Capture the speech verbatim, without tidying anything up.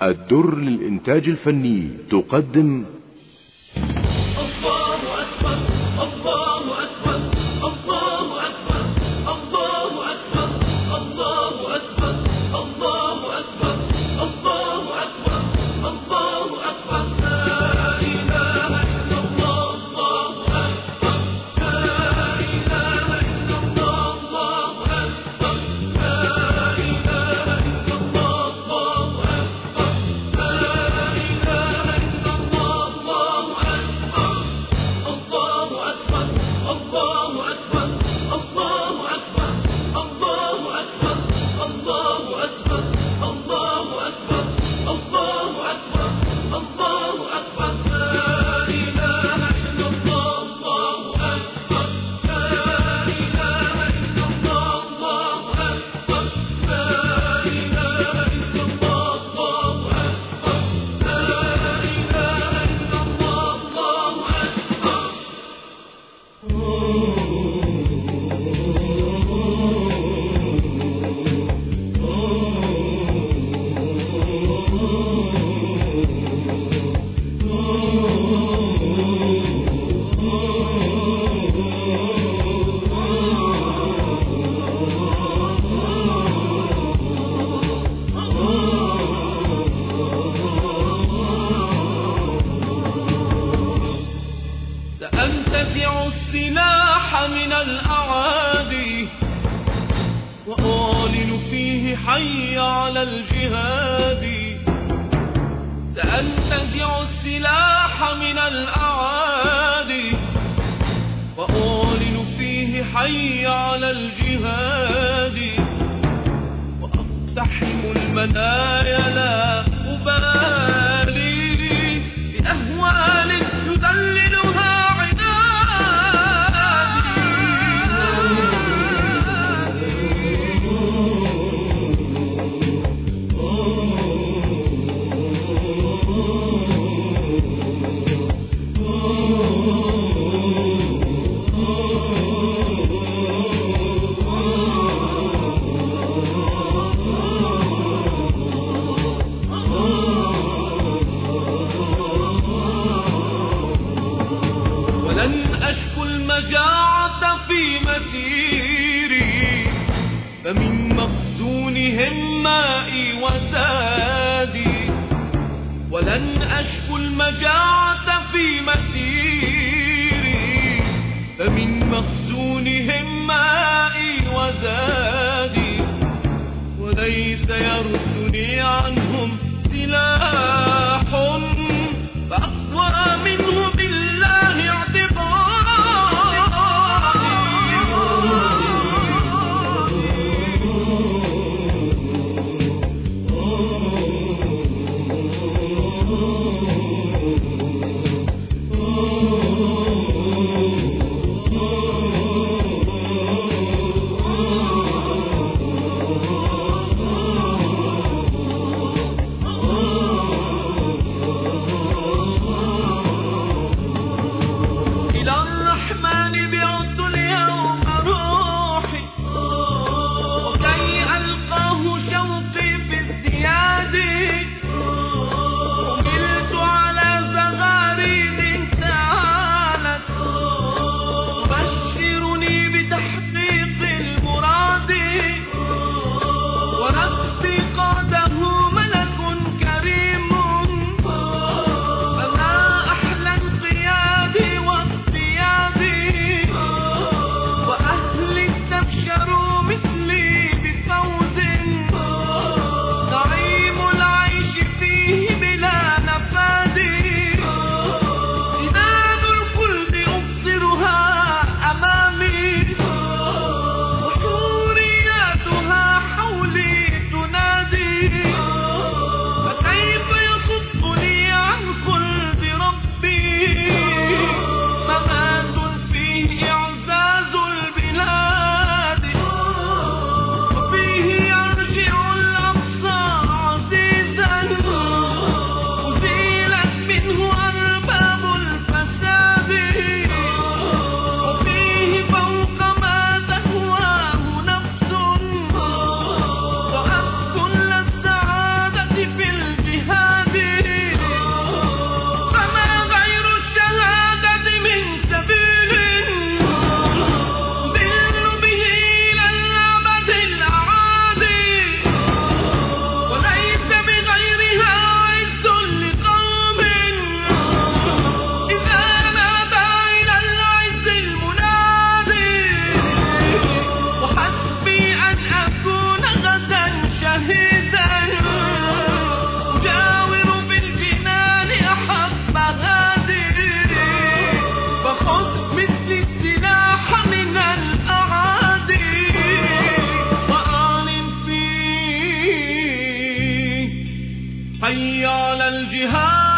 الدر للإنتاج الفني تقدم الله أكبر الله أكبر الله أكبر الله أكبر الله أكبر الله أكبر الله أكبر الله أكبر لا إله إلا الله الله أكبر لا إله إلا الله الله أكبر لا إله إلا الله الله أكبر لا إله إلا الله الله أكبر الله أكبر الله أكبر الله أكبر الله أكبر الله أكبر الله أكبر الله أكبر الله أكبر لا إله إلا الله الله أكبر لا إله إلا الله الله أكبر لا إله إلا الله الله أكبر لا إله إلا الله سأنتزع السلاح من الأعادي وأعلن فيه حي على الجهاد سأنتزع السلاح من الأعادي وأعلن فيه حي على الجهاد وأقتحم المنايا لا أبالي بأهوال يذللها ولن أشكو المجاعة في مسيري فمن مخزونهم مائي وزادي ولن أشكو المجاعة في مسيري فمن مخزونهم مائي وزادي وليس يردني عنهم سلاح فأقوى منه بالله اعتقادي حي على الجهاد.